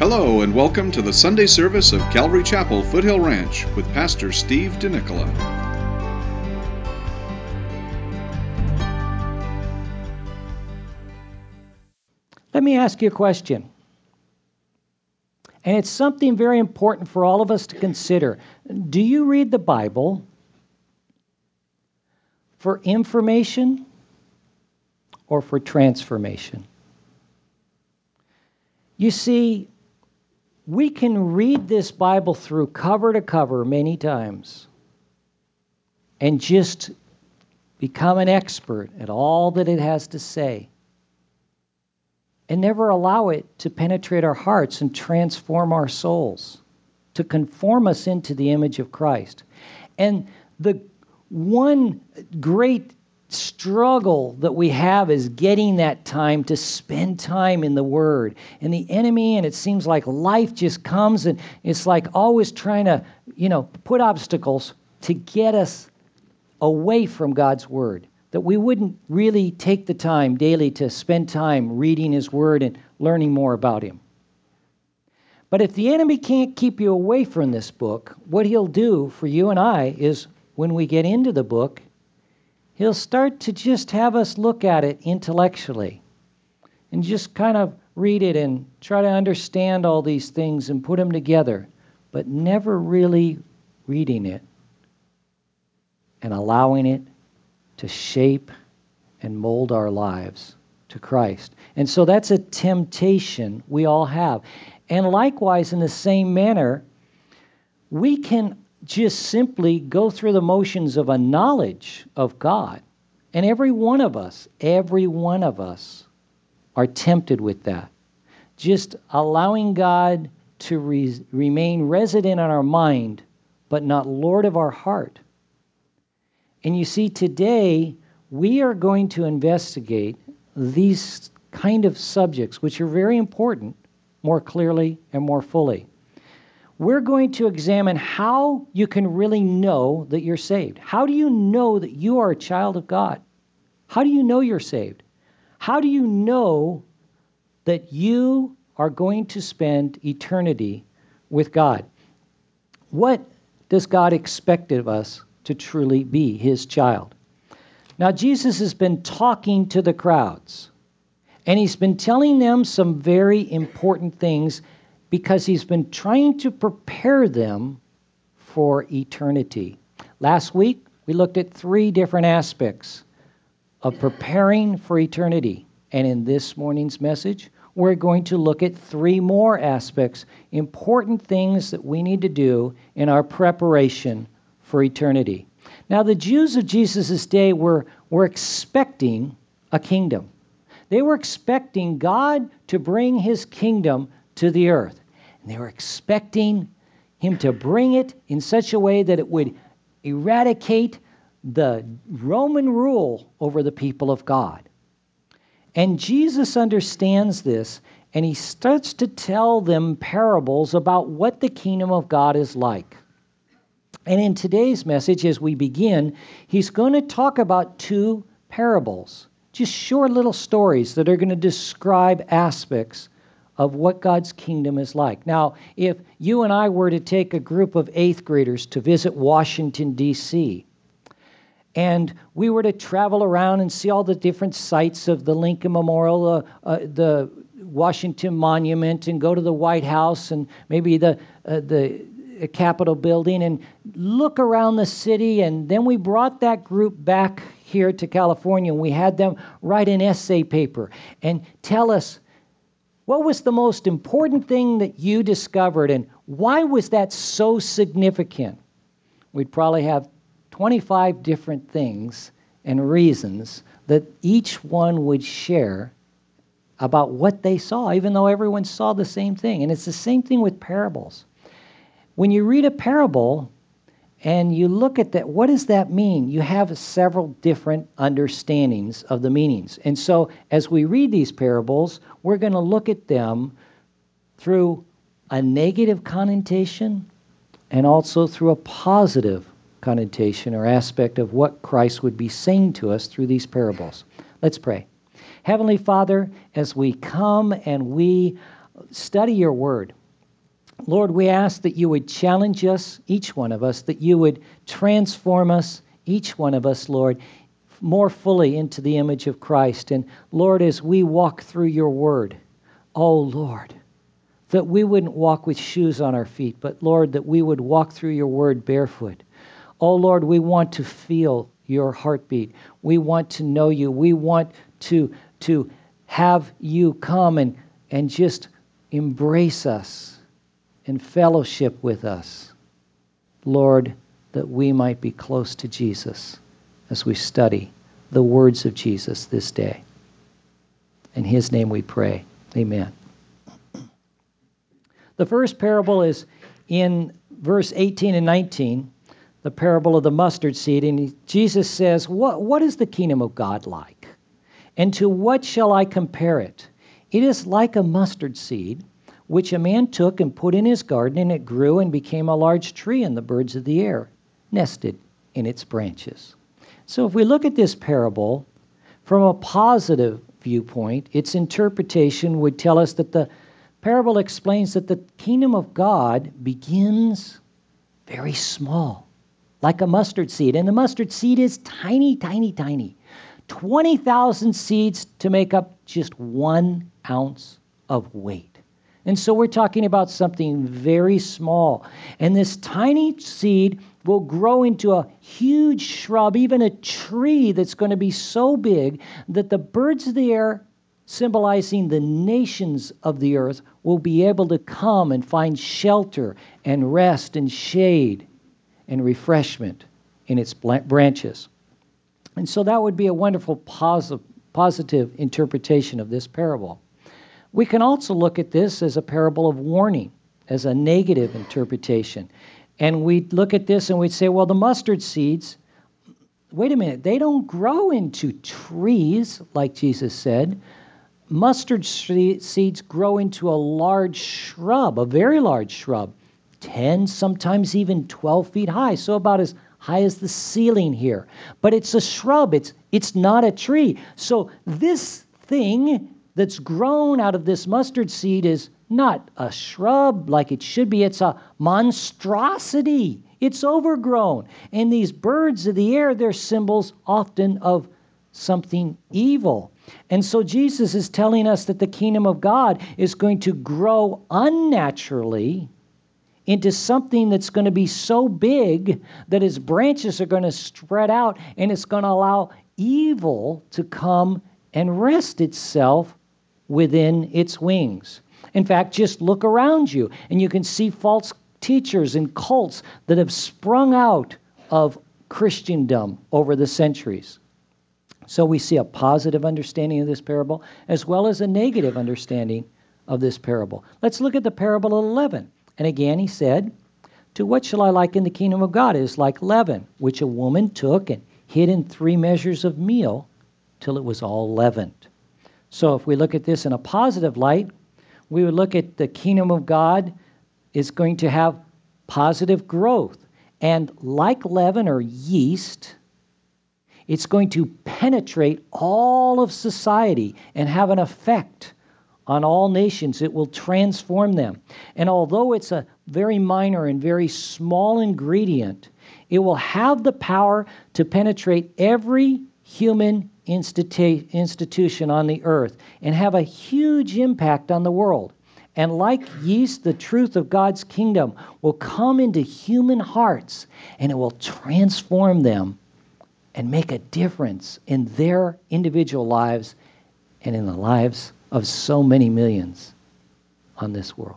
Hello and welcome to the Sunday service of Calvary Chapel, Foothill Ranch with Pastor Steve DeNicola. Let me ask you a question. And it's something very important for all of us to consider. Do you read the Bible for information or for transformation? You see, we can read this Bible through cover to cover many times and just become an expert at all that it has to say, and never allow it to penetrate our hearts and transform our souls, to conform us into the image of Christ. And the one great struggle that we have is getting that time to spend time in the Word. And the enemy, and it seems like life just comes and it's like always trying to, put obstacles to get us away from God's Word, that we wouldn't really take the time daily to spend time reading His Word and learning more about Him. But if the enemy can't keep you away from this book, what he'll do for you and I is when we get into the book, he'll start to just have us look at it intellectually and just kind of read it and try to understand all these things and put them together, but never really reading it and allowing it to shape and mold our lives to Christ. And so that's a temptation we all have. And likewise, in the same manner, we can just simply go through the motions of a knowledge of God. And every one of us are tempted with that. Just allowing God to remain resident in our mind, but not Lord of our heart. And you see, today, we are going to investigate these kind of subjects, which are very important, more clearly and more fully. We're going to examine how you can really know that you're saved. How do you know that you are a child of God? How do you know you're saved? How do you know that you are going to spend eternity with God? What does God expect of us to truly be His child? Now, Jesus has been talking to the crowds, and He's been telling them some very important things because He's been trying to prepare them for eternity. Last week, we looked at 3 different aspects of preparing for eternity. And in this morning's message, we're going to look at 3 more aspects, important things that we need to do in our preparation for eternity. Now, the Jews of Jesus' day were expecting a kingdom. They were expecting God to bring His kingdom to the earth. And they were expecting Him to bring it in such a way that it would eradicate the Roman rule over the people of God. And Jesus understands this, and He starts to tell them parables about what the kingdom of God is like. And in today's message, as we begin, He's going to talk about 2 parables, just short little stories that are going to describe aspects of what God's kingdom is like. Now, if you and I were to take a group of 8th graders to visit Washington, D.C., and we were to travel around and see all the different sites of the Lincoln Memorial, the Washington Monument, and go to the White House and maybe the Capitol building and look around the city, and then we brought that group back here to California, and we had them write an essay paper and tell us, what was the most important thing that you discovered, and why was that so significant? We'd probably have 25 different things and reasons that each one would share about what they saw, even though everyone saw the same thing. And it's the same thing with parables. When you read a parable and you look at that, what does that mean? You have several different understandings of the meanings. And so as we read these parables, we're going to look at them through a negative connotation and also through a positive connotation or aspect of what Christ would be saying to us through these parables. Let's pray. Heavenly Father, as we come and we study your word. Lord, we ask that you would challenge us, each one of us, that you would transform us, each one of us, Lord, more fully into the image of Christ. And Lord, as we walk through your word, oh Lord, that we wouldn't walk with shoes on our feet, but Lord, that we would walk through your word barefoot. Oh Lord, we want to feel your heartbeat. We want to know you. We want to have you come and just embrace us and fellowship with us. Lord, that we might be close to Jesus as we study the words of Jesus this day. In his name we pray. Amen. The first parable is in verse 18 and 19, the parable of the mustard seed. And Jesus says, what is the kingdom of God like? And to what shall I compare it? It is like a mustard seed, which a man took and put in his garden, and it grew and became a large tree, and the birds of the air nested in its branches. So if we look at this parable from a positive viewpoint, its interpretation would tell us that the parable explains that the kingdom of God begins very small, like a mustard seed. And the mustard seed is tiny, tiny, tiny. 20,000 seeds to make up just 1 ounce of weight. And so we're talking about something very small. And this tiny seed will grow into a huge shrub, even a tree that's going to be so big that the birds of the air, symbolizing the nations of the earth, will be able to come and find shelter and rest and shade and refreshment in its branches. And so that would be a wonderful positive interpretation of this parable. We can also look at this as a parable of warning, as a negative interpretation. And we'd look at this and we'd say, well, the mustard seeds, wait a minute, they don't grow into trees, like Jesus said. Mustard seeds grow into a large shrub, a very large shrub, 10, sometimes even 12 feet high, so about as high as the ceiling here. But it's a shrub, it's not a tree. So this thing that's grown out of this mustard seed is not a shrub like it should be. It's a monstrosity. It's overgrown. And these birds of the air, they're symbols often of something evil. And so Jesus is telling us that the kingdom of God is going to grow unnaturally into something that's going to be so big that its branches are going to spread out, and it's going to allow evil to come and rest itself within its wings. In fact, just look around you, and you can see false teachers and cults that have sprung out of Christendom over the centuries. So we see a positive understanding of this parable as well as a negative understanding of this parable. Let's look at the parable of leaven. And again he said, to what shall I liken the kingdom of God? It is like leaven, which a woman took and hid in 3 measures of meal till it was all leavened. So if we look at this in a positive light, we would look at the kingdom of God is going to have positive growth. And like leaven or yeast, it's going to penetrate all of society and have an effect on all nations. It will transform them. And although it's a very minor and very small ingredient, it will have the power to penetrate every human institution on the earth and have a huge impact on the world. And like yeast, the truth of God's kingdom will come into human hearts, and it will transform them and make a difference in their individual lives and in the lives of so many millions on this world.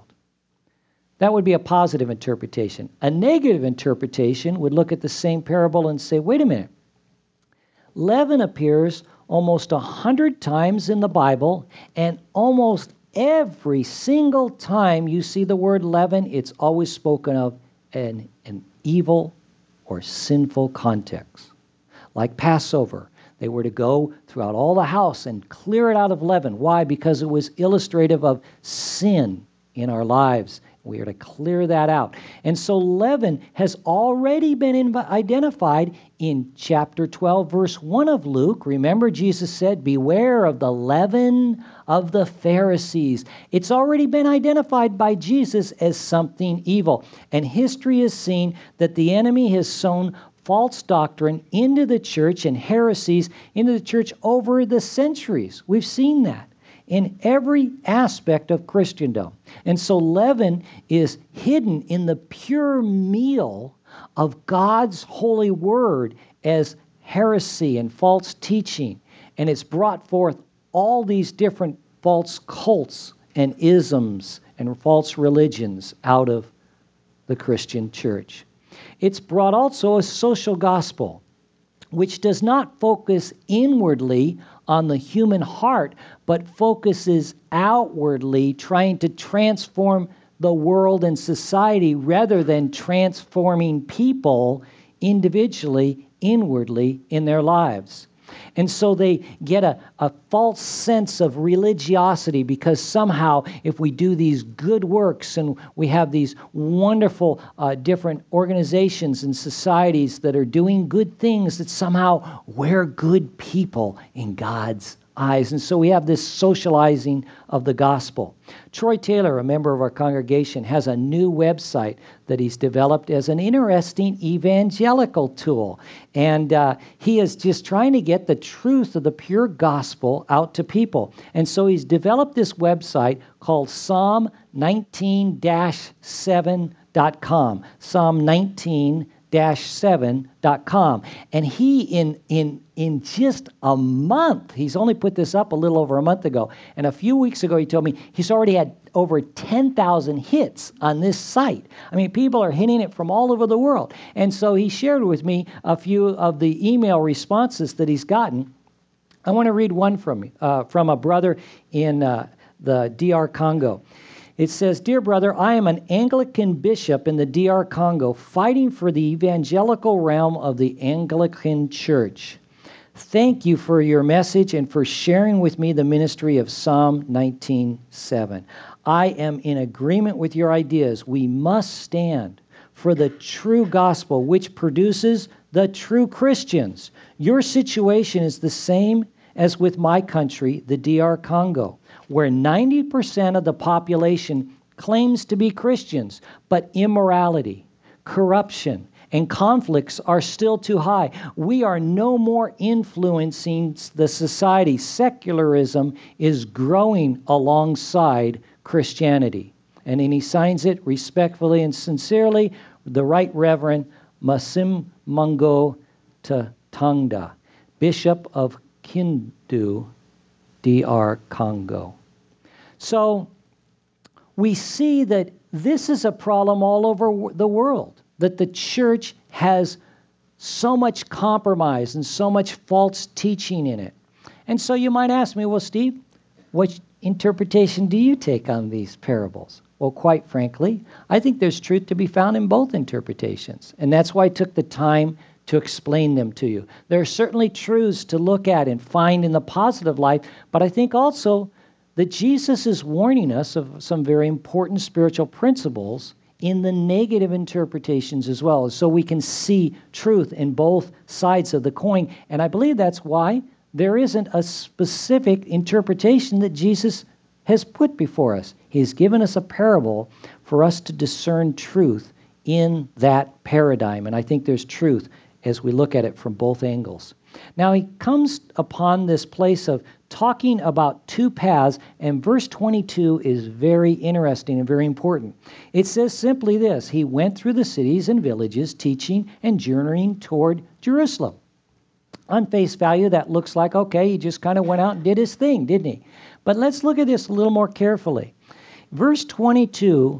That would be a positive interpretation. A negative interpretation would look at the same parable and say, wait a minute, leaven appears almost 100 times in the Bible, and almost every single time you see the word leaven, it's always spoken of in an evil or sinful context. Like Passover, they were to go throughout all the house and clear it out of leaven. Why? Because it was illustrative of sin in our lives We are to clear that out. And so leaven has already been identified in chapter 12, verse 1 of Luke. Remember, Jesus said, beware of the leaven of the Pharisees. It's already been identified by Jesus as something evil. And history has seen that the enemy has sown false doctrine into the church and heresies into the church over the centuries. We've seen that in every aspect of Christendom. And so leaven is hidden in the pure meal of God's holy word as heresy and false teaching. And it's brought forth all these different false cults and isms and false religions out of the Christian church. It's brought also a social gospel, which does not focus inwardly on the human heart, but focuses outwardly, trying to transform the world and society rather than transforming people individually, inwardly in their lives. And so they get a false sense of religiosity because somehow if we do these good works and we have these wonderful different organizations and societies that are doing good things, that somehow we're good people in God's eyes. And so we have this socializing of the gospel. Troy Taylor, a member of our congregation, has a new website that he's developed as an interesting evangelical tool. And he is just trying to get the truth of the pure gospel out to people. And so he's developed this website called Psalm19-7.com. Psalm19-7.com. And he, in just a month, he's only put this up a little over a month ago, and a few weeks ago he told me he's already had over 10,000 hits on this site. I mean, people are hitting it from all over the world. And so he shared with me a few of the email responses that he's gotten. I want to read one from a brother in the DR Congo. It says, "Dear brother, I am an Anglican bishop in the DR Congo fighting for the evangelical realm of the Anglican Church. Thank you for your message and for sharing with me the ministry of Psalm 19:7. I am in agreement with your ideas. We must stand for the true gospel, which produces the true Christians. Your situation is the same as with my country, the DR Congo, where 90% of the population claims to be Christians, but immorality, corruption, and conflicts are still too high. We are no more influencing the society. Secularism is growing alongside Christianity." And then he signs it respectfully and sincerely, the Right Reverend Masimmango Tatanga, Bishop of Kindu, DR Congo. So we see that this is a problem all over the world, that the church has so much compromise and so much false teaching in it. And so you might ask me, well, Steve, what interpretation do you take on these parables? Well, quite frankly, I think there's truth to be found in both interpretations. And that's why I took the time to explain them to you. There are certainly truths to look at and find in the positive light, but I think also that Jesus is warning us of some very important spiritual principles in the negative interpretations as well, so we can see truth in both sides of the coin. And I believe that's why there isn't a specific interpretation that Jesus has put before us. He's given us a parable for us to discern truth in that paradigm. And I think there's truth as we look at it from both angles. Now he comes upon this place of talking about two paths, and verse 22 is very interesting and very important. It says simply this: he went through the cities and villages, teaching and journeying toward Jerusalem. On face value, that looks like, okay, he just kind of went out and did his thing, didn't he? But let's look at this a little more carefully. Verse 22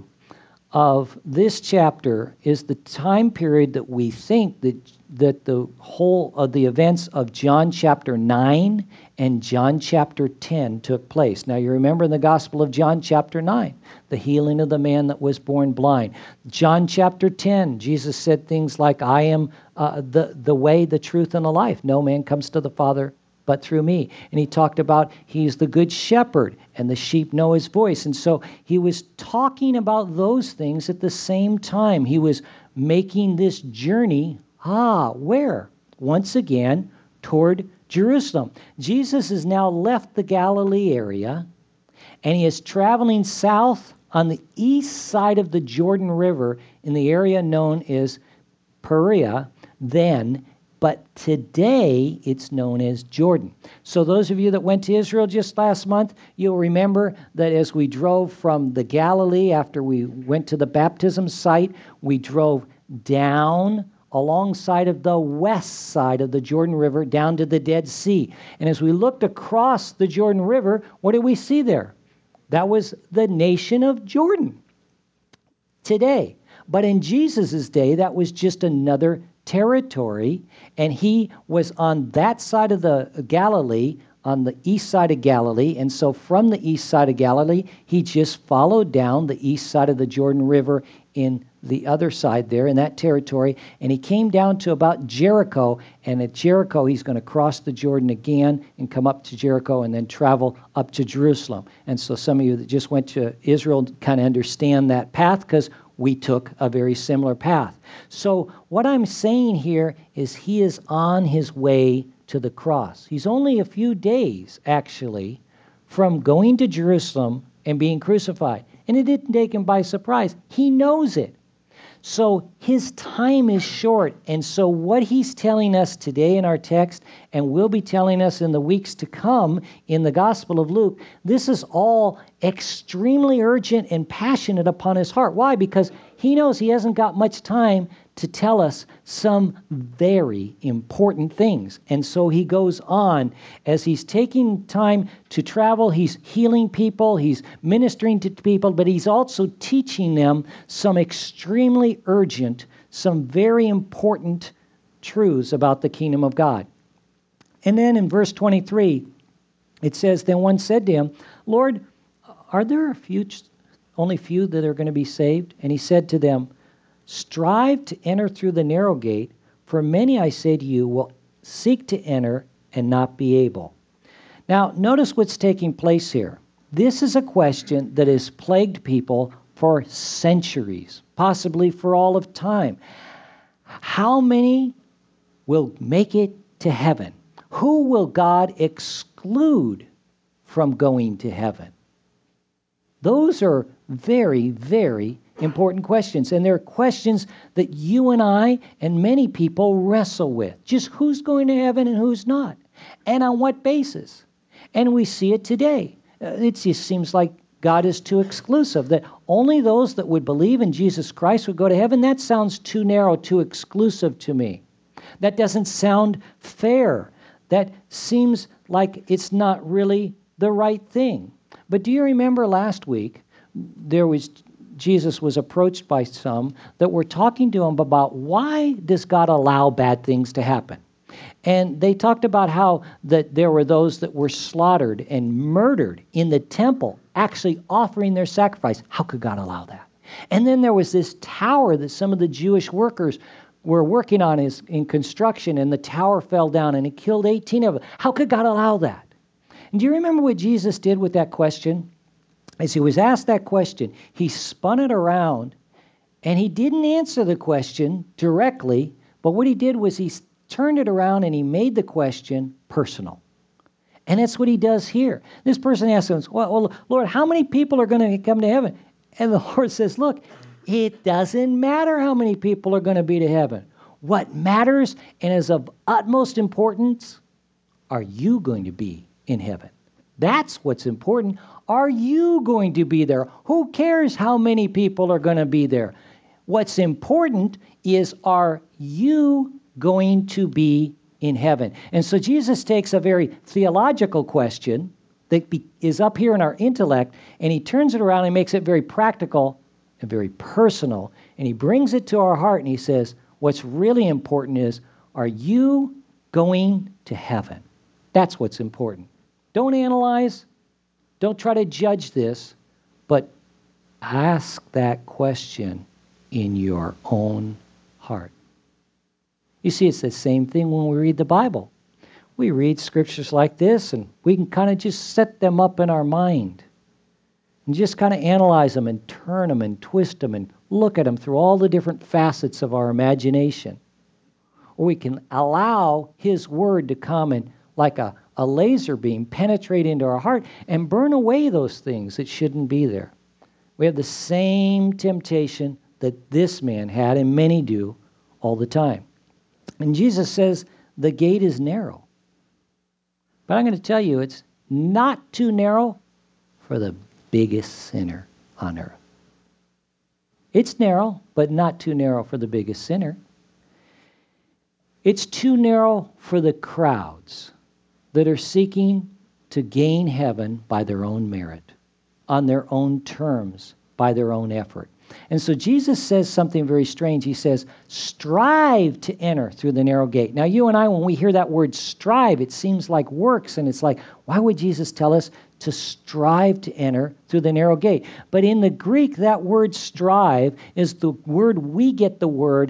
of this chapter is the time period that we think that the whole of the events of John chapter 9 and John chapter 10 took place. Now you remember in the Gospel of John chapter 9, the healing of the man that was born blind. John chapter 10, Jesus said things like, I am the way, the truth, and the life. No man comes to the Father but through me. And he talked about he's the good shepherd and the sheep know his voice. And so he was talking about those things at the same time. He was making this journey, where? Once again, toward Jerusalem. Jesus has now left the Galilee area, and he is traveling south on the east side of the Jordan River in the area known as Perea then, but today it's known as Jordan. So those of you that went to Israel just last month, you'll remember that as we drove from the Galilee after we went to the baptism site, we drove down alongside of the west side of the Jordan River down to the Dead Sea. And as we looked across the Jordan River, what did we see there? That was the nation of Jordan today. But in Jesus' day, that was just another territory, and he was on that side of the Galilee, on the east side of Galilee, and so from the east side of Galilee, he just followed down the east side of the Jordan River in the other side there, in that territory, and he came down to about Jericho, and at Jericho, he's going to cross the Jordan again and come up to Jericho and then travel up to Jerusalem. And so some of you that just went to Israel kind of understand that path, because we took a very similar path. So what I'm saying here is he is on his way to the cross. He's only a few days, actually, from going to Jerusalem and being crucified. And it didn't take him by surprise. He knows it. So his time is short. And so what he's telling us today in our text, and will be telling us in the weeks to come in the Gospel of Luke, this is all extremely urgent and passionate upon his heart. Why? Because he knows he hasn't got much time to tell us some very important things. And so he goes on as he's taking time to travel. He's healing people, he's ministering to people, but he's also teaching them some extremely urgent, some very important truths about the kingdom of God. And then in verse 23, it says, then one said to him, Lord, are there only few that are going to be saved? And he said to them, strive to enter through the narrow gate, for many, I say to you, will seek to enter and not be able. Now, notice what's taking place here. This is a question that has plagued people for centuries, possibly for all of time. How many will make it to heaven? Who will God exclude from going to heaven? Those are very, very important questions. And they're questions that you and I and many people wrestle with. Just who's going to heaven and who's not? And on what basis? And we see it today. It just seems like God is too exclusive, that only those that would believe in Jesus Christ would go to heaven. That sounds too narrow, too exclusive to me. That doesn't sound fair. That seems like it's not really the right thing. But do you remember last week, Jesus was approached by some that were talking to him about why does God allow bad things to happen? And they talked about how that there were those that were slaughtered and murdered in the temple, actually offering their sacrifice. How could God allow that? And then there was this tower that some of the Jewish workers were working on in construction, and the tower fell down and it killed 18 of them. How could God allow that? And do you remember what Jesus did with that question? As he was asked that question, he spun it around, and he didn't answer the question directly, but what he did was he turned it around and he made the question personal. And that's what he does here. This person asks him, well, Lord, how many people are going to come to heaven? And the Lord says, look, it doesn't matter how many people are going to be to heaven. What matters and is of utmost importance, are you going to be in heaven? That's what's important. Are you going to be there? Who cares how many people are going to be there? What's important is, are you going to be in heaven? And so Jesus takes a very theological question that is up here in our intellect, and he turns it around and makes it very practical and very personal, and he brings it to our heart, and he says, what's really important is, are you going to heaven? That's what's important. Don't analyze. Don't try to judge this, but ask that question in your own heart. You see, it's the same thing when we read the Bible. We read scriptures like this, and we can kind of just set them up in our mind and just kind of analyze them and turn them and twist them and look at them through all the different facets of our imagination. Or we can allow His Word to come and, like a laser beam, penetrate into our heart and burn away those things that shouldn't be there. We have the same temptation that this man had, and many do all the time. And Jesus says the gate is narrow. But I'm going to tell you, it's not too narrow for the biggest sinner on earth. It's narrow, but not too narrow for the biggest sinner. It's too narrow for the crowds that are seeking to gain heaven by their own merit, on their own terms, by their own effort. And so Jesus says something very strange. He says, strive to enter through the narrow gate. Now, you and I, when we hear that word strive, it seems like works, and it's like, why would Jesus tell us to strive to enter through the narrow gate? But in the Greek, that word strive is the word we get the word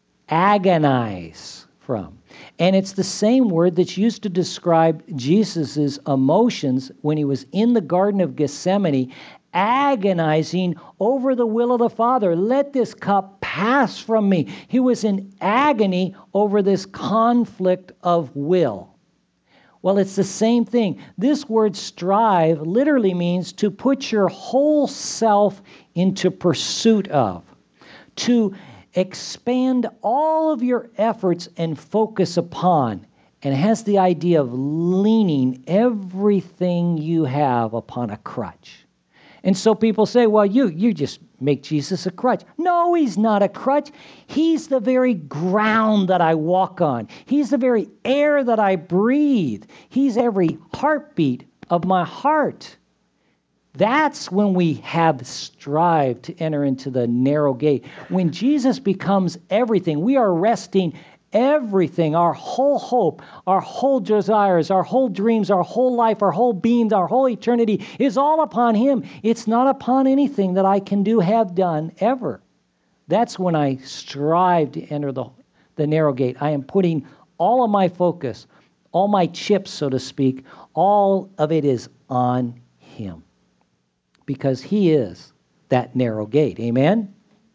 agonize from. And it's the same word that's used to describe Jesus' emotions when he was in the Garden of Gethsemane, agonizing over the will of the Father. Let this cup pass from me. He was in agony over this conflict of will. Well, it's the same thing. This word strive literally means to put your whole self into pursuit of, to expand all of your efforts and focus upon, and has the idea of leaning everything you have upon a crutch. And so people say, well, you just make Jesus a crutch. No, he's not a crutch. He's the very ground that I walk on. He's the very air that I breathe. He's every heartbeat of my heart. That's when we have strived to enter into the narrow gate. When Jesus becomes everything, we are resting everything, our whole hope, our whole desires, our whole dreams, our whole life, our whole being, our whole eternity is all upon Him. It's not upon anything that I can do, have done, ever. That's when I strive to enter the narrow gate. I am putting all of my focus, all my chips, so to speak, all of it is on Him. Because He is that narrow gate. Amen?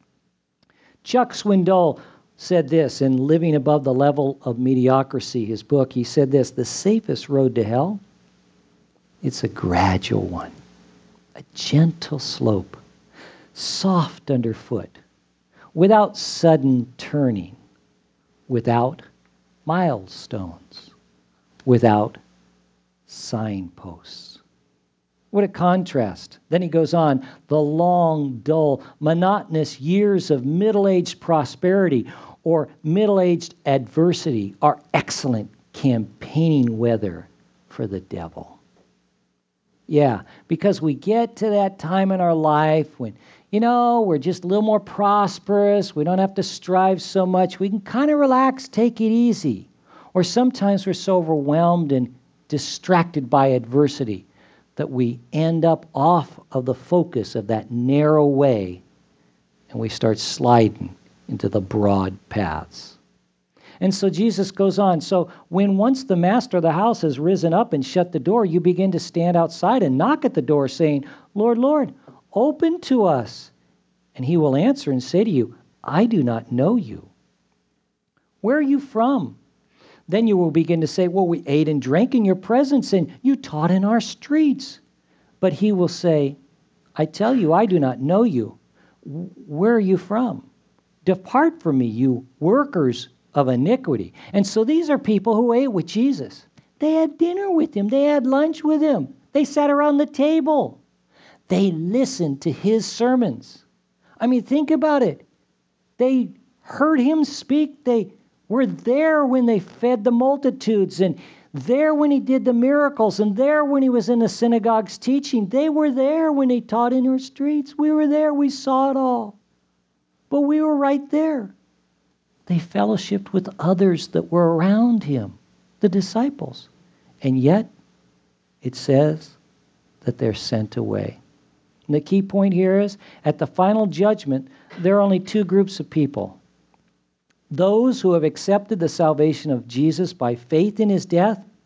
Chuck Swindoll said this in Living Above the Level of Mediocrity, his book. He said this, the safest road to hell, it's a gradual one, a gentle slope, soft underfoot, without sudden turning, without milestones, without signposts. What a contrast. Then he goes on, the long, dull, monotonous years of middle-aged prosperity or middle-aged adversity are excellent campaigning weather for the devil. Yeah, because we get to that time in our life when, we're just a little more prosperous. We don't have to strive so much. We can kind of relax, take it easy. Or sometimes we're so overwhelmed and distracted by adversity that we end up off of the focus of that narrow way and we start sliding into the broad paths. And so Jesus goes on. So when once the master of the house has risen up and shut the door, you begin to stand outside and knock at the door saying, Lord, Lord, open to us. And He will answer and say to you, I do not know you. Where are you from? Then you will begin to say, well, we ate and drank in your presence, and you taught in our streets. But He will say, I tell you, I do not know you. Where are you from? Depart from me, you workers of iniquity. And so these are people who ate with Jesus. They had dinner with Him. They had lunch with Him. They sat around the table. They listened to His sermons. I mean, think about it. They heard Him speak. They were there when they fed the multitudes, and there when He did the miracles, and there when He was in the synagogues teaching. They were there when He taught in our streets. We were there. We saw it all. But we were right there. They fellowshiped with others that were around Him, the disciples. And yet, it says that they're sent away. And the key point here is, at the final judgment, there are only two groups of people. Those who have accepted the salvation of Jesus by faith in His death,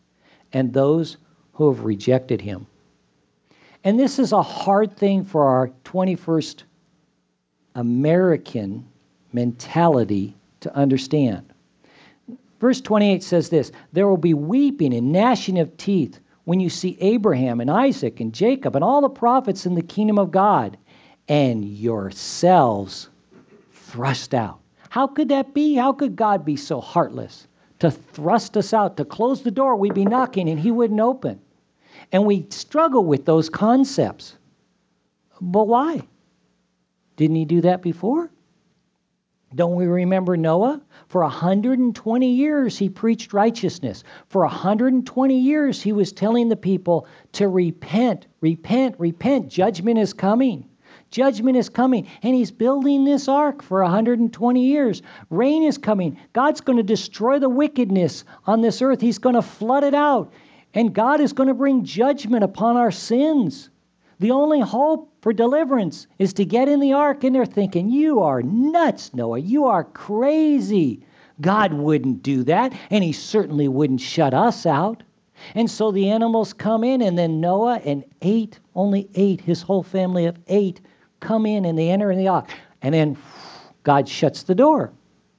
and those who have rejected him. And this is a hard thing for our 21st American mentality to understand. Verse 28 says this, there will be weeping and gnashing of teeth when you see Abraham and Isaac and Jacob and all the prophets in the kingdom of God, and yourselves thrust out. How could that be? How could God be so heartless to thrust us out, to close the door? We'd be knocking and he wouldn't open. And we struggle with those concepts. But why? Didn't he do that before? Don't we remember Noah? For 120 years he preached righteousness. For 120 years he was telling the people to repent, repent, repent. Judgment is coming. Judgment is coming. And he's building this ark for 120 years. Rain is coming. God's going to destroy the wickedness on this earth. He's going to flood it out. And God is going to bring judgment upon our sins. The only hope for deliverance is to get in the ark, and they're thinking, you are nuts, Noah. You are crazy. God wouldn't do that, and he certainly wouldn't shut us out. And so the animals come in, and then Noah and only eight, his whole family of 8, come in, and they enter in the ark. And then God shuts the door.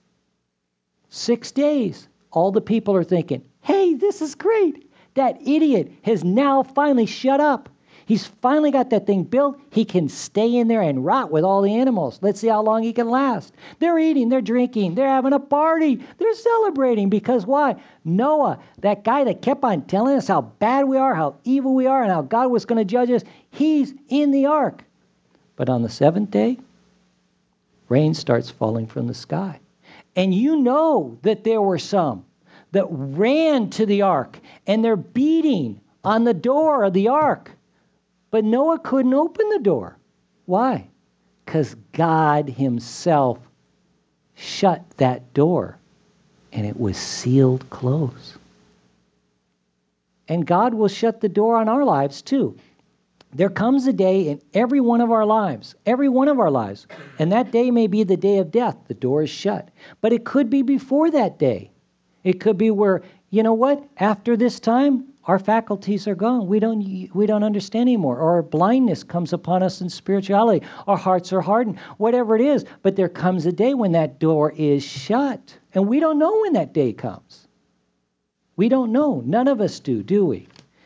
6 days. All the people are thinking, hey, this is great. That idiot has now finally shut up. He's finally got that thing built. He can stay in there and rot with all the animals. Let's see how long he can last. They're eating, they're drinking, they're having a party. They're celebrating because why? Noah, that guy that kept on telling us how bad we are, how evil we are, and how God was going to judge us, he's in the ark. But on the 7th day, rain starts falling from the sky. And you know that there were some that ran to the ark, and they're beating on the door of the ark. But Noah couldn't open the door. Why? Because God himself shut that door, and it was sealed closed. And God will shut the door on our lives too. There comes a day in every one of our lives, and that day may be the day of death. The door is shut. But it could be before that day. It could be where, you know what, after this time, our faculties are gone. We don't understand anymore. Or our blindness comes upon us in spirituality. Our hearts are hardened. Whatever it is. But there comes a day when that door is shut. And we don't know when that day comes. We don't know. None of us do we?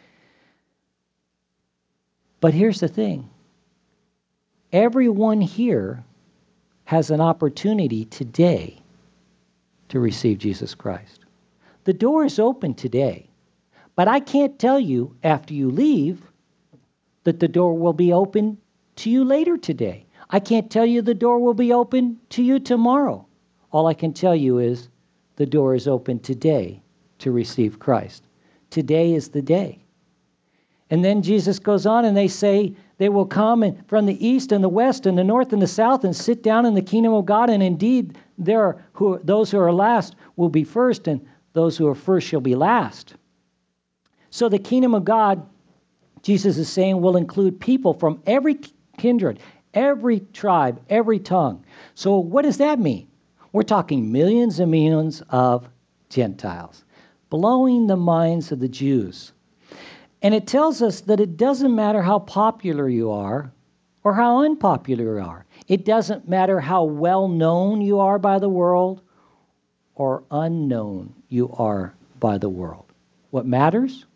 But here's the thing. Everyone here has an opportunity today to receive Jesus Christ. The door is open today. But I can't tell you after you leave that the door will be open to you later today. I can't tell you the door will be open to you tomorrow. All I can tell you is the door is open today to receive Christ. Today is the day. And then Jesus goes on and they say they will come from the east and the west and the north and the south and sit down in the kingdom of God. And indeed, those who are last will be first, and those who are first shall be last. So the kingdom of God, Jesus is saying, will include people from every kindred, every tribe, every tongue. So what does that mean? We're talking millions and millions of Gentiles, blowing the minds of the Jews. And it tells us that it doesn't matter how popular you are or how unpopular you are. It doesn't matter how well known you are by the world or unknown you are by the world. What matters?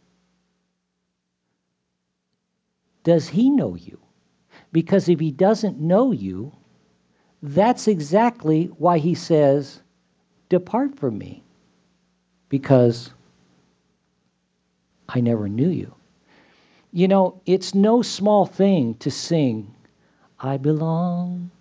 Does he know you? Because if he doesn't know you, that's exactly why he says, depart from me, because I never knew you. You know, it's no small thing to sing, I belong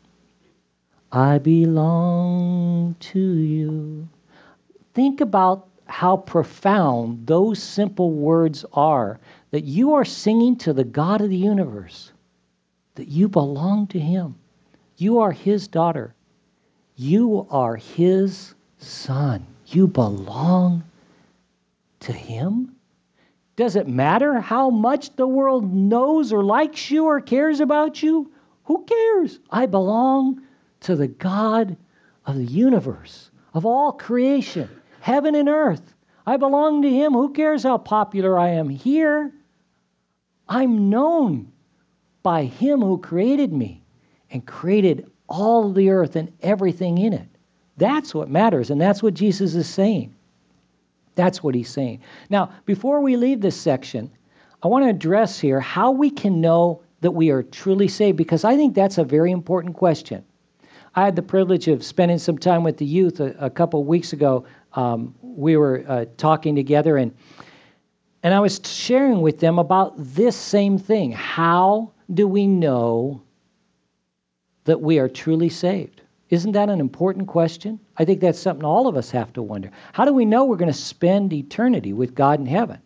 to you. Think about how profound those simple words are, that you are singing to the God of the universe, that you belong to him. You are his daughter. You are his son. You belong to him. Does it matter how much the world knows or likes you or cares about you? Who cares? I belong to the God of the universe, of all creation, heaven and earth. I belong to Him. Who cares how popular I am here? I'm known by Him who created me and created all the earth and everything in it. That's what matters, and that's what Jesus is saying. That's what He's saying. Now, before we leave this section, I want to address here how we can know that we are truly saved, because I think that's a very important question. I had the privilege of spending some time with the youth a couple of weeks ago. We were talking together, and I was sharing with them about this same thing. How do we know that we are truly saved? Isn't that an important question? I think that's something all of us have to wonder. How do we know we're going to spend eternity with God in heaven?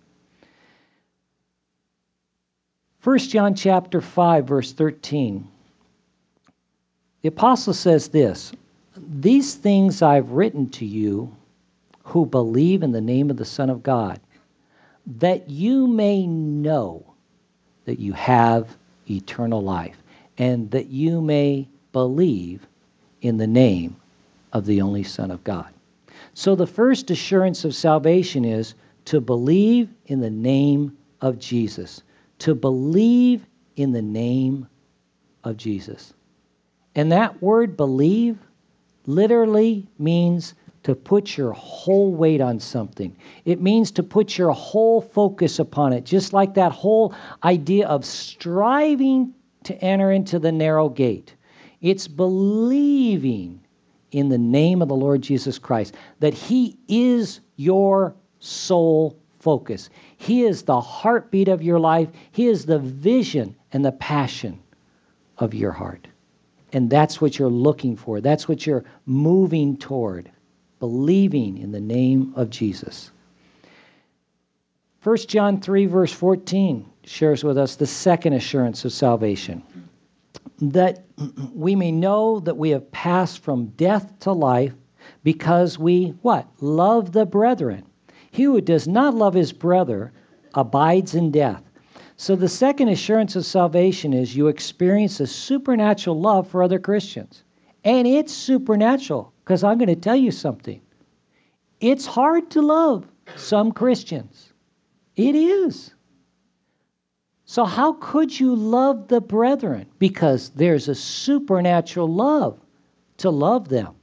1 John chapter 5, verse 13. The apostle says this, "These things I've written to you who believe in the name of the Son of God, that you may know that you have eternal life, and that you may believe in the name of the only Son of God." So the first assurance of salvation is to believe in the name of Jesus. To believe in the name of Jesus. And that word believe literally means to put your whole weight on something. It means to put your whole focus upon it, just like that whole idea of striving to enter into the narrow gate. It's believing in the name of the Lord Jesus Christ, that He is your sole focus. He is the heartbeat of your life. He is the vision and the passion of your heart. And that's what you're looking for. That's what you're moving toward, believing in the name of Jesus. 1 John 3, verse 14 shares with us the second assurance of salvation, that we may know that we have passed from death to life because we, what? Love the brethren. He who does not love his brother abides in death. So the second assurance of salvation is you experience a supernatural love for other Christians. And it's supernatural, because I'm going to tell you something. It's hard to love some Christians. It is. So how could you love the brethren? Because there's a supernatural love to love them.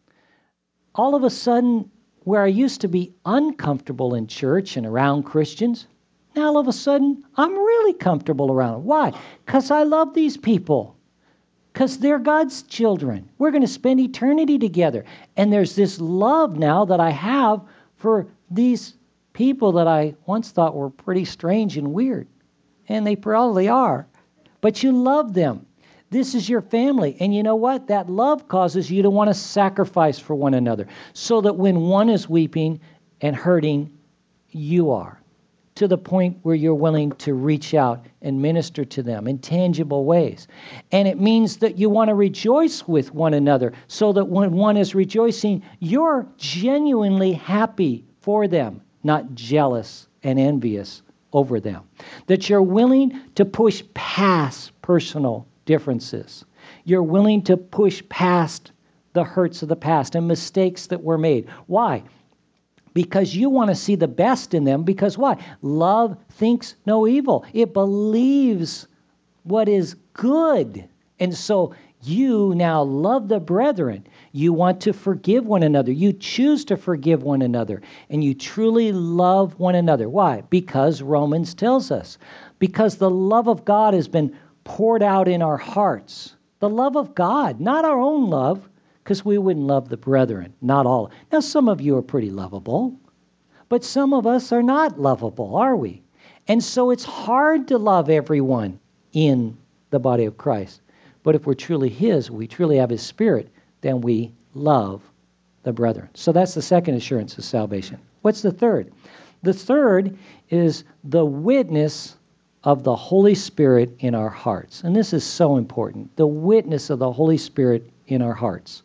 All of a sudden, where I used to be uncomfortable in church and around Christians, now all of a sudden, I'm really comfortable around them. Why? Because I love these people. Because they're God's children. We're going to spend eternity together. And there's this love now that I have for these people that I once thought were pretty strange and weird. And they probably are. But you love them. This is your family. And you know what? That love causes you to want to sacrifice for one another. So that when one is weeping and hurting, you are. To the point where you're willing to reach out and minister to them in tangible ways. And it means that you want to rejoice with one another. So that when one is rejoicing, you're genuinely happy for them, not jealous and envious over them. That you're willing to push past personal differences. You're willing to push past the hurts of the past and mistakes that were made. Why? Because you want to see the best in them. Because what? Love thinks no evil. It believes what is good. And so you now love the brethren. You want to forgive one another. You choose to forgive one another. And you truly love one another. Why? Because Romans tells us. Because the love of God has been poured out in our hearts. The love of God, not our own love, because we wouldn't love the brethren, not all. Now, some of you are pretty lovable, but some of us are not lovable, are we? And so it's hard to love everyone in the body of Christ. But if we're truly His, we truly have His Spirit, then we love the brethren. So that's the second assurance of salvation. What's the third? The third is the witness of the Holy Spirit in our hearts. And this is so important, the witness of the Holy Spirit in our hearts.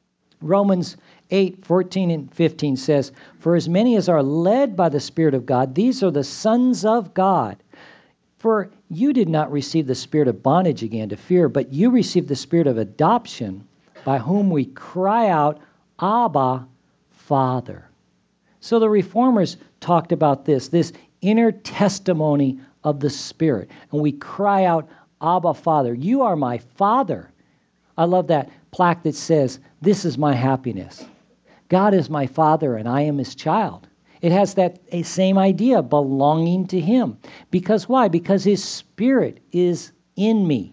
Romans 8:14 and 15 says, "For as many as are led by the Spirit of God, these are the sons of God. For you did not receive the spirit of bondage again to fear, but you received the spirit of adoption, by whom we cry out, Abba, Father." So the Reformers talked about this inner testimony of the Spirit. And we cry out, Abba, Father. You are my Father. I love that plaque that says, this is my happiness. God is my Father and I am His child. It has that same idea, belonging to Him. Because why? Because His Spirit is in me.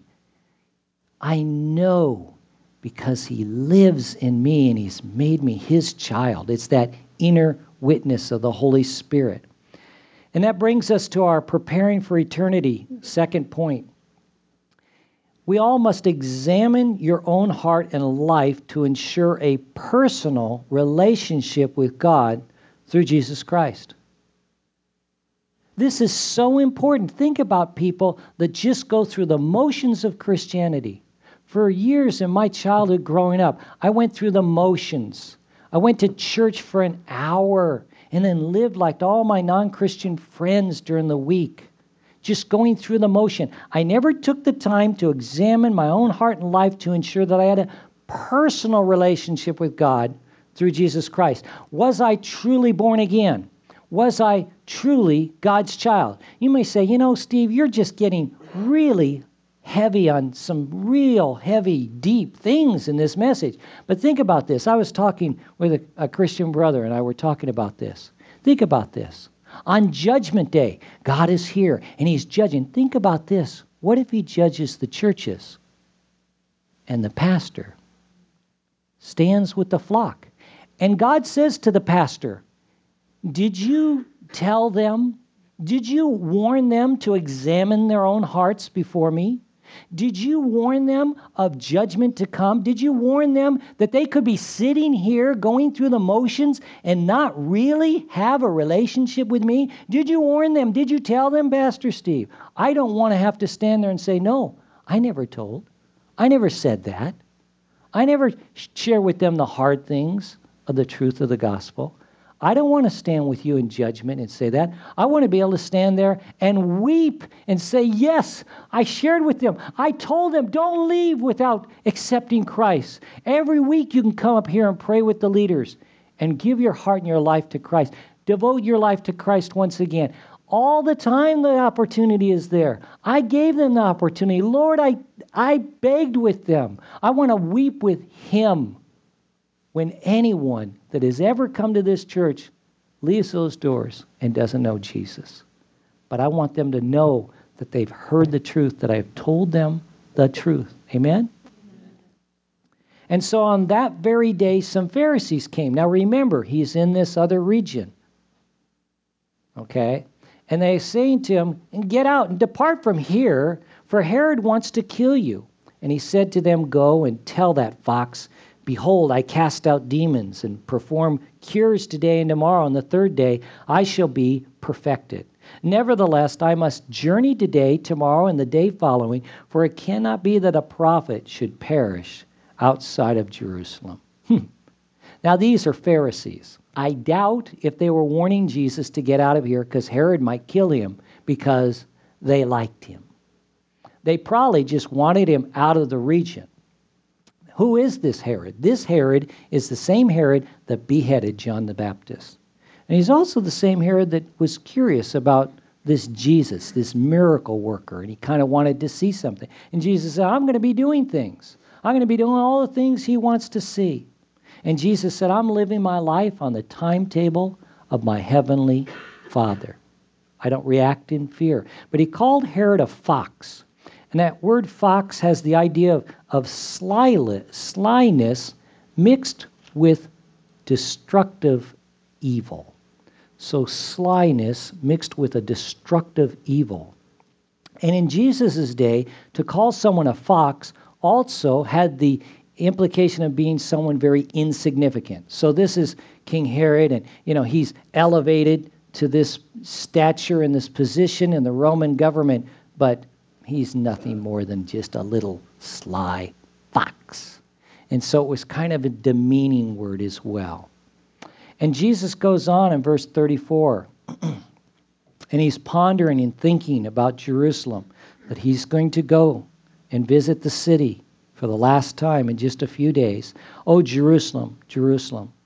I know because He lives in me and He's made me His child. It's that inner witness of the Holy Spirit. And that brings us to our preparing for eternity, second point. We all must examine your own heart and life to ensure a personal relationship with God through Jesus Christ. This is so important. Think about people that just go through the motions of Christianity. For years in my childhood growing up, I went through the motions. I went to church for an hour and then lived like all my non-Christian friends during the week, just going through the motion. I never took the time to examine my own heart and life to ensure that I had a personal relationship with God through Jesus Christ. Was I truly born again? Was I truly God's child? You may say, Steve, you're just getting really heavy on some real heavy, deep things in this message. But think about this. I was talking with a Christian brother, and I were talking about this. Think about this. On Judgment Day, God is here, and He's judging. Think about this. What if He judges the churches, and the pastor stands with the flock? And God says to the pastor, did you tell them? Did you warn them to examine their own hearts before me? Did you warn them of judgment to come? Did you warn them that they could be sitting here going through the motions and not really have a relationship with me? Did you warn them? Did you tell them, Pastor Steve? I don't want to have to stand there and say, no, I never told. I never said that. I never share with them the hard things of the truth of the gospel. I don't want to stand with you in judgment and say that. I want to be able to stand there and weep and say, yes, I shared with them. I told them, don't leave without accepting Christ. Every week you can come up here and pray with the leaders and give your heart and your life to Christ. Devote your life to Christ once again. All the time the opportunity is there. I gave them the opportunity. Lord, I begged with them. I want to weep with Him. When anyone that has ever come to this church leaves those doors and doesn't know Jesus. But I want them to know that they've heard the truth, that I've told them the truth. Amen? And so on that very day, some Pharisees came. Now remember, he's in this other region. Okay? And they saying to him, get out and depart from here, for Herod wants to kill you. And he said to them, go and tell that fox, behold, I cast out demons and perform cures today and tomorrow, and the third day I shall be perfected. Nevertheless, I must journey today, tomorrow, and the day following, for it cannot be that a prophet should perish outside of Jerusalem. Now, these are Pharisees. I doubt if they were warning Jesus to get out of here because Herod might kill him because they liked him. They probably just wanted him out of the region. Who is this Herod? This Herod is the same Herod that beheaded John the Baptist. And he's also the same Herod that was curious about this Jesus, this miracle worker, and he kind of wanted to see something. And Jesus said, I'm going to be doing things. I'm going to be doing all the things he wants to see. And Jesus said, I'm living my life on the timetable of my heavenly Father. I don't react in fear. But he called Herod a fox. And that word fox has the idea of slyness mixed with destructive evil. So slyness mixed with a destructive evil. And in Jesus' day, to call someone a fox also had the implication of being someone very insignificant. So this is King Herod, and he's elevated to this stature and this position in the Roman government, but he's nothing more than just a little sly fox. And so it was kind of a demeaning word as well. And Jesus goes on in verse 34, and he's pondering and thinking about Jerusalem, that he's going to go and visit the city for the last time in just a few days. Oh, Jerusalem, Jerusalem,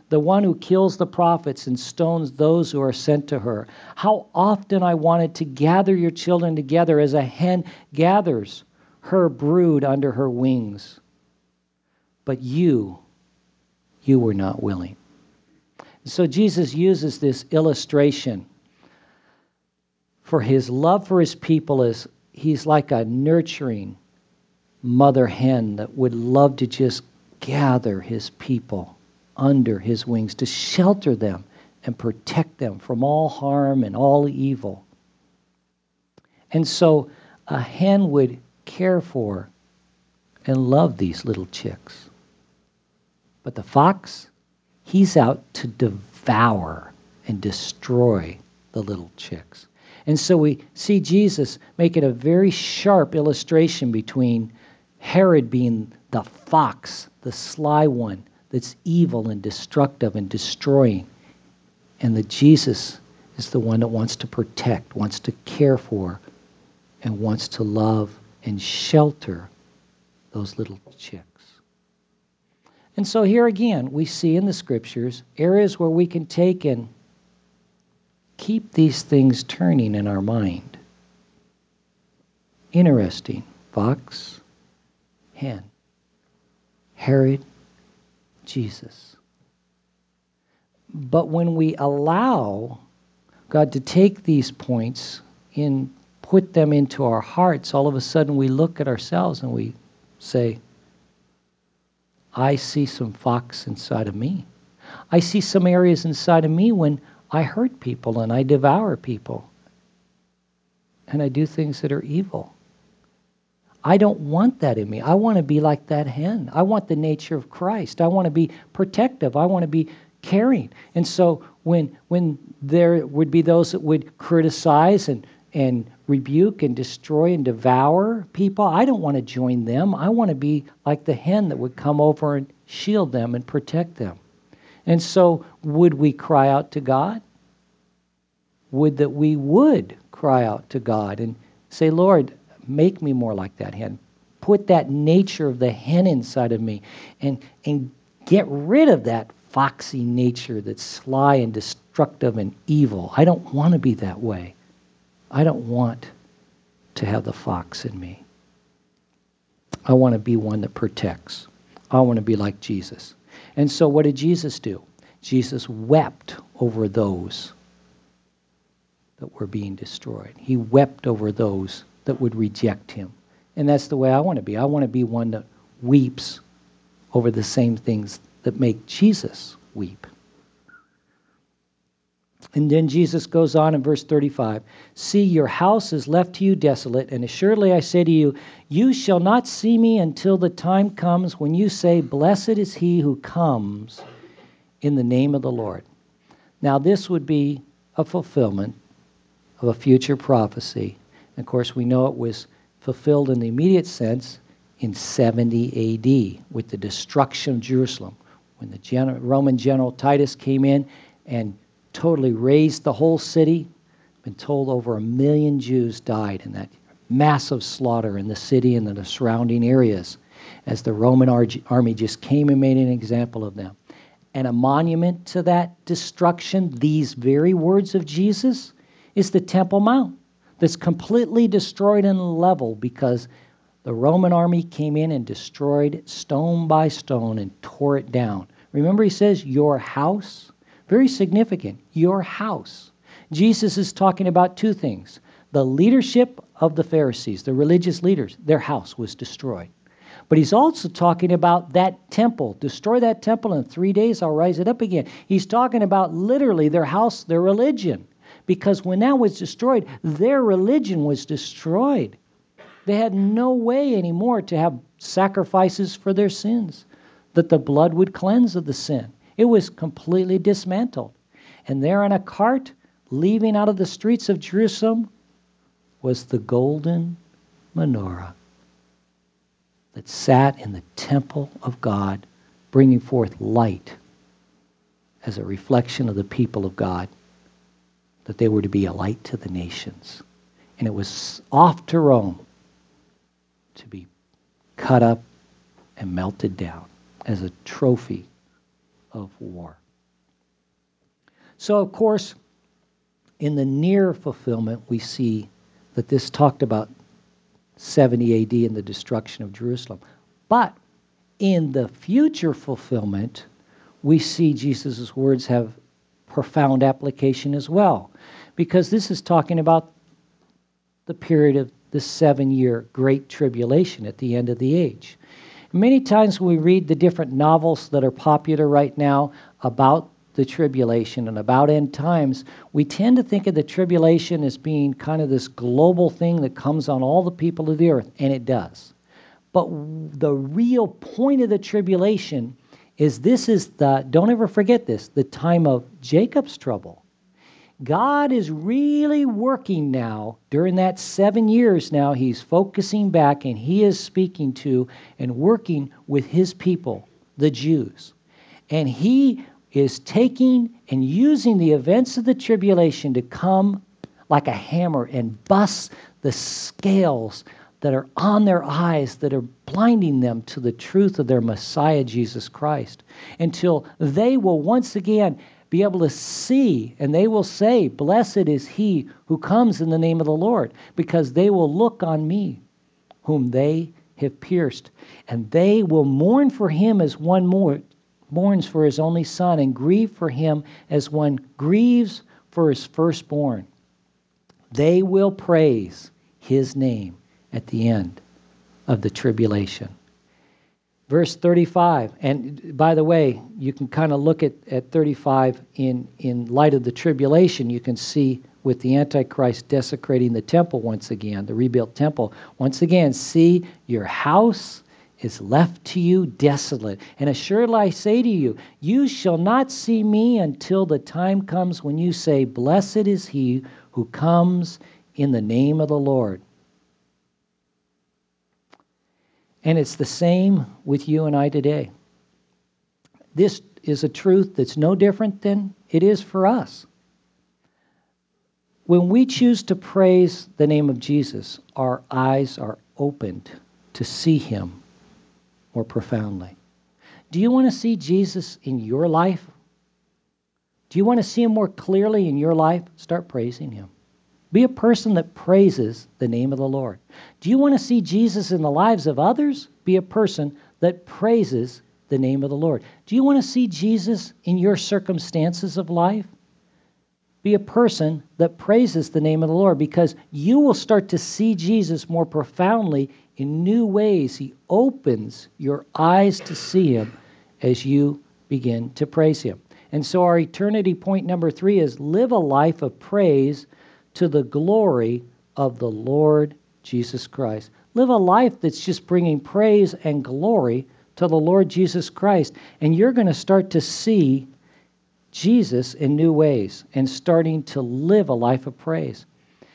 the one who kills the prophets and stones those who are sent to her. How often I wanted to gather your children together as a hen gathers her brood under her wings. But you were not willing. So Jesus uses this illustration for his love for his people as he's like a nurturing mother hen that would love to just gather his people under his wings to shelter them and protect them from all harm and all evil. And so a hen would care for and love these little chicks. But the fox, he's out to devour and destroy the little chicks. And so we see Jesus making a very sharp illustration between Herod being the fox, the sly one that's evil and destructive and destroying, and that Jesus is the one that wants to protect, wants to care for, and wants to love and shelter those little chicks. And so here again, we see in the scriptures areas where we can take and keep these things turning in our mind. Interesting. Fox, hen, Herod, Jesus. But when we allow God to take these points and put them into our hearts, all of a sudden we look at ourselves and we say, I see some fox inside of me. I see some areas inside of me when I hurt people and I devour people and I do things that are evil. I don't want that in me. I want to be like that hen. I want the nature of Christ. I want to be protective. I want to be caring. And so when there would be those that would criticize and rebuke and destroy and devour people, I don't want to join them. I want to be like the hen that would come over and shield them and protect them. And so would we cry out to God? Would that we would cry out to God and say, Lord, make me more like that hen. Put that nature of the hen inside of me and get rid of that foxy nature that's sly and destructive and evil. I don't want to be that way. I don't want to have the fox in me. I want to be one that protects. I want to be like Jesus. And so what did Jesus do? Jesus wept over those that were being destroyed. He wept over those that would reject him. And that's the way I want to be. I want to be one that weeps over the same things that make Jesus weep. And then Jesus goes on in verse 35, see, your house is left to you desolate, and assuredly I say to you, you shall not see me until the time comes when you say, blessed is he who comes in the name of the Lord. Now this would be a fulfillment of a future prophecy. And of course, we know it was fulfilled in the immediate sense in 70 AD with the destruction of Jerusalem, when the Roman general Titus came in and totally razed the whole city. Been told over 1 million Jews died in that massive slaughter in the city and the surrounding areas as the Roman army just came and made an example of them. And a monument to that destruction, these very words of Jesus, is the Temple Mount that's completely destroyed and leveled because the Roman army came in and destroyed it stone by stone and tore it down. Remember, he says, your house. Very significant, your house. Jesus is talking about two things. The leadership of the Pharisees, the religious leaders, their house was destroyed. But he's also talking about that temple. Destroy that temple in 3 days, I'll rise it up again. He's talking about literally their house, their religion. Because when that was destroyed, their religion was destroyed. They had no way anymore to have sacrifices for their sins, that the blood would cleanse of the sin. It was completely dismantled. And there in a cart, leaving out of the streets of Jerusalem, was the golden menorah that sat in the temple of God, bringing forth light as a reflection of the people of God, that they were to be a light to the nations. And it was off to Rome to be cut up and melted down as a trophy of war. So, of course, in the near fulfillment, we see that this talked about 70 AD and the destruction of Jerusalem. But in the future fulfillment, we see Jesus' words have profound application as well. Because this is talking about the period of the 7-year Great Tribulation at the end of the age. Many times when we read the different novels that are popular right now about the tribulation and about end times, we tend to think of the tribulation as being kind of this global thing that comes on all the people of the earth, and it does. But the real point of the tribulation is this is don't ever forget this, the time of Jacob's trouble. God is really working now during that 7 years now. He's focusing back and he is speaking to and working with his people, the Jews. And he is taking and using the events of the tribulation to come like a hammer and bust the scales that are on their eyes, that are blinding them to the truth of their Messiah, Jesus Christ, until they will once again be able to see, and they will say, "Blessed is he who comes in the name of the Lord," because they will look on me, whom they have pierced, and they will mourn for him as one mourns for his only son, and grieve for him as one grieves for his firstborn. They will praise his name at the end of the tribulation. Verse 35, and by the way, you can kind of look at 35 in light of the tribulation. You can see with the Antichrist desecrating the temple once again, the rebuilt temple. Once again, see, your house is left to you desolate. And assuredly I say to you, you shall not see me until the time comes when you say, "Blessed is he who comes in the name of the Lord." And it's the same with you and I today. This is a truth that's no different than it is for us. When we choose to praise the name of Jesus, our eyes are opened to see him more profoundly. Do you want to see Jesus in your life? Do you want to see him more clearly in your life? Start praising him. Be a person that praises the name of the Lord. Do you want to see Jesus in the lives of others? Be a person that praises the name of the Lord. Do you want to see Jesus in your circumstances of life? Be a person that praises the name of the Lord, because you will start to see Jesus more profoundly in new ways. He opens your eyes to see him as you begin to praise him. And so our eternity point number 3 is live a life of praise to the glory of the Lord Jesus Christ. Live a life that's just bringing praise and glory to the Lord Jesus Christ. And you're going to start to see Jesus in new ways and starting to live a life of praise.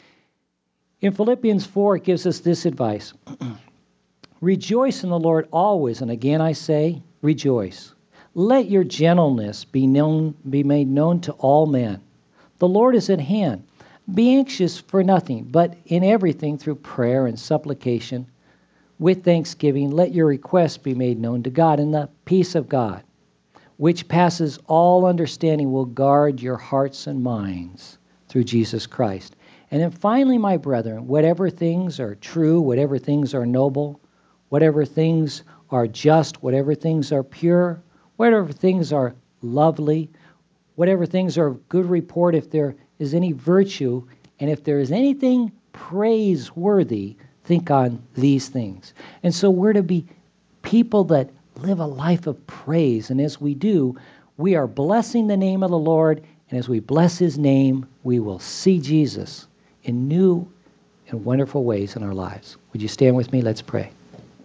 In Philippians 4, it gives us this advice. Rejoice in the Lord always. And again I say, rejoice. Let your gentleness be made known to all men. The Lord is at hand. Be anxious for nothing, but in everything through prayer and supplication, with thanksgiving, let your requests be made known to God, and the peace of God, which passes all understanding, will guard your hearts and minds through Jesus Christ. And then finally, my brethren, whatever things are true, whatever things are noble, whatever things are just, whatever things are pure, whatever things are lovely, whatever things are of good report, if there is any virtue, and if there is anything praiseworthy, think on these things. And so we're to be people that live a life of praise. And as we do, we are blessing the name of the Lord. And as we bless his name, we will see Jesus in new and wonderful ways in our lives. Would you stand with me? Let's pray.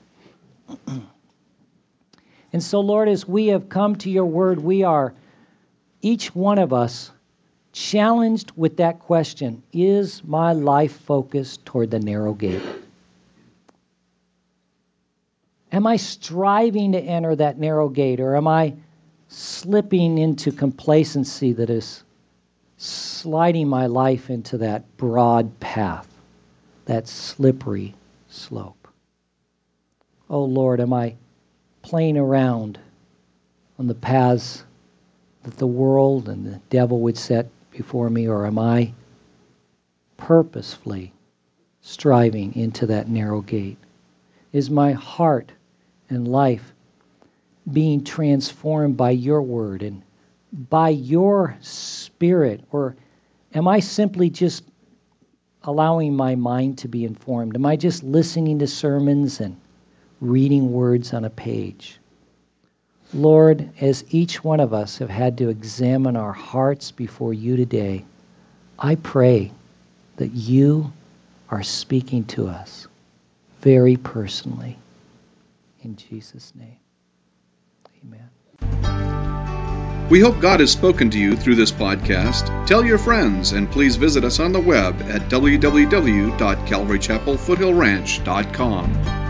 And so, Lord, as we have come to your word, we are, each one of us, challenged with that question: is my life focused toward the narrow gate? Am I striving to enter that narrow gate, or am I slipping into complacency that is sliding my life into that broad path, that slippery slope? Oh Lord, am I playing around on the paths that the world and the devil would set before me, or am I purposefully striving into that narrow gate? Is my heart and life being transformed by your word and by your spirit? Or am I simply just allowing my mind to be informed? Am I just listening to sermons and reading words on a page? Lord, as each one of us have had to examine our hearts before you today, I pray that you are speaking to us very personally. In Jesus' name, amen. We hope God has spoken to you through this podcast. Tell your friends, and please visit us on the web at www.calvarychapelfoothillranch.com.